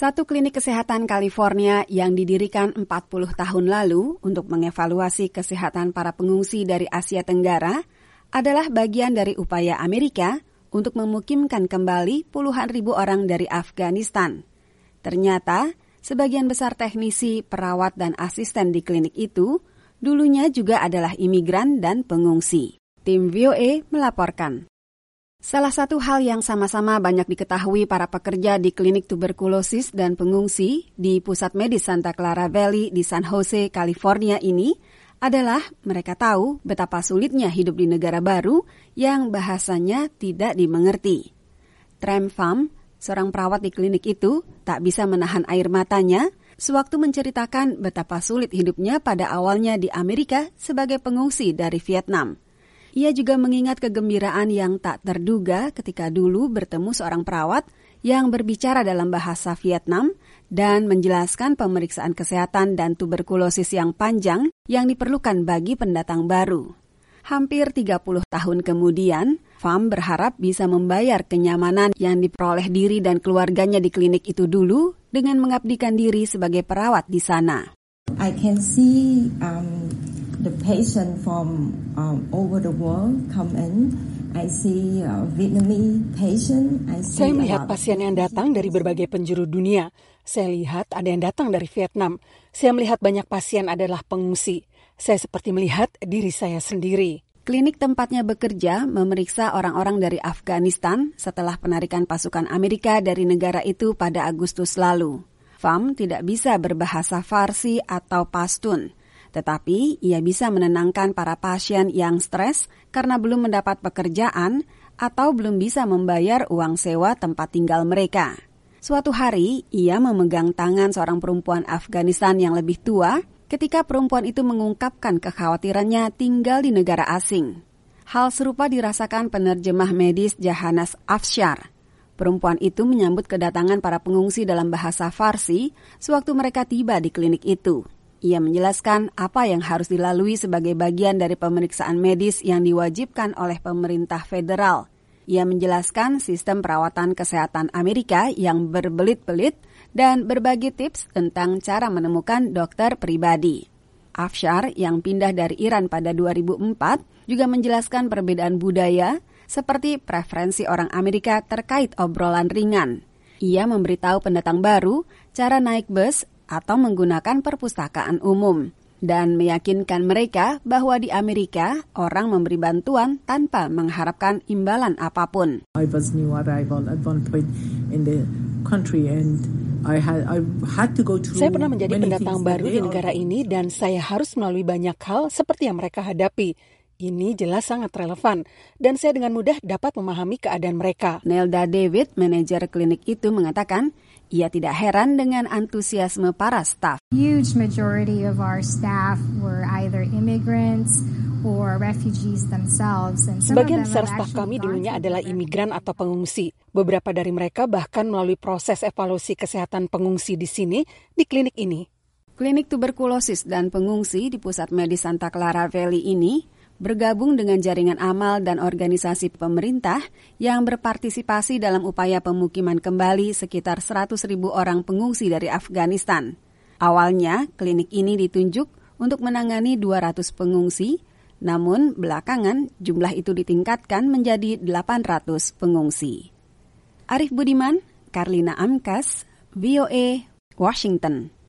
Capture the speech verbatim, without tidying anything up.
Satu klinik kesehatan California yang didirikan empat puluh tahun lalu untuk mengevaluasi kesehatan para pengungsi dari Asia Tenggara adalah bagian dari upaya Amerika untuk memukimkan kembali puluhan ribu orang dari Afghanistan. Ternyata, sebagian besar teknisi, perawat, dan asisten di klinik itu dulunya juga adalah imigran dan pengungsi. Tim V O A melaporkan. Salah satu hal yang sama-sama banyak diketahui para pekerja di klinik tuberkulosis dan pengungsi di Pusat Medis Santa Clara Valley di San Jose, California ini adalah mereka tahu betapa sulitnya hidup di negara baru yang bahasanya tidak dimengerti. Tram Pham, seorang perawat di klinik itu, tak bisa menahan air matanya sewaktu menceritakan betapa sulit hidupnya pada awalnya di Amerika sebagai pengungsi dari Vietnam. Ia juga mengingat kegembiraan yang tak terduga ketika dulu bertemu seorang perawat yang berbicara dalam bahasa Vietnam dan menjelaskan pemeriksaan kesehatan dan tuberkulosis yang panjang yang diperlukan bagi pendatang baru. Hampir tiga puluh tahun kemudian, Pham berharap bisa membayar kenyamanan yang diperoleh diri dan keluarganya di klinik itu dulu dengan mengabdikan diri sebagai perawat di sana. I can see um... the patient from um, over the world come in. I see uh, Vietnamese patient. I see Saya melihat pasien yang datang dari berbagai penjuru dunia. Saya lihat ada yang datang dari Vietnam. Saya melihat banyak pasien adalah pengungsi. Saya seperti melihat diri saya sendiri. Klinik tempatnya bekerja memeriksa orang-orang dari Afghanistan setelah penarikan pasukan Amerika dari negara itu pada Agustus lalu. Pham tidak bisa berbahasa Farsi atau Pashtun. Tetapi ia bisa menenangkan para pasien yang stres karena belum mendapat pekerjaan atau belum bisa membayar uang sewa tempat tinggal mereka. Suatu hari, ia memegang tangan seorang perempuan Afghanistan yang lebih tua ketika perempuan itu mengungkapkan kekhawatirannya tinggal di negara asing. Hal serupa dirasakan penerjemah medis Jahanas Afshar. Perempuan itu menyambut kedatangan para pengungsi dalam bahasa Farsi sewaktu mereka tiba di klinik itu. Ia menjelaskan apa yang harus dilalui sebagai bagian dari pemeriksaan medis yang diwajibkan oleh pemerintah federal. Ia menjelaskan sistem perawatan kesehatan Amerika yang berbelit-belit dan berbagi tips tentang cara menemukan dokter pribadi. Afshar yang pindah dari Iran pada dua ribu empat juga menjelaskan perbedaan budaya seperti preferensi orang Amerika terkait obrolan ringan. Ia memberitahu pendatang baru cara naik bus atau menggunakan perpustakaan umum, dan meyakinkan mereka bahwa di Amerika orang memberi bantuan tanpa mengharapkan imbalan apapun. I was new arrival at one point in the country and I had I had to go through. Saya pernah menjadi pendatang baru di negara ini dan saya harus melalui banyak hal seperti yang mereka hadapi. Ini jelas sangat relevan, dan saya dengan mudah dapat memahami keadaan mereka. Nelda David, manajer klinik itu, mengatakan ia tidak heran dengan antusiasme para staf. Huge majority of our staff were either immigrants or refugees themselves. And Sebagian besar staf kami dulunya adalah imigran atau pengungsi. Beberapa dari mereka bahkan melalui proses evaluasi kesehatan pengungsi di sini, di klinik ini. Klinik tuberkulosis dan pengungsi di Pusat Medis Santa Clara Valley ini bergabung dengan jaringan amal dan organisasi pemerintah yang berpartisipasi dalam upaya pemukiman kembali sekitar seratus ribu orang pengungsi dari Afghanistan. Awalnya, klinik ini ditunjuk untuk menangani dua ratus pengungsi, namun belakangan jumlah itu ditingkatkan menjadi delapan ratus pengungsi. Arif Budiman, Karlina Amkas, V O A, Washington.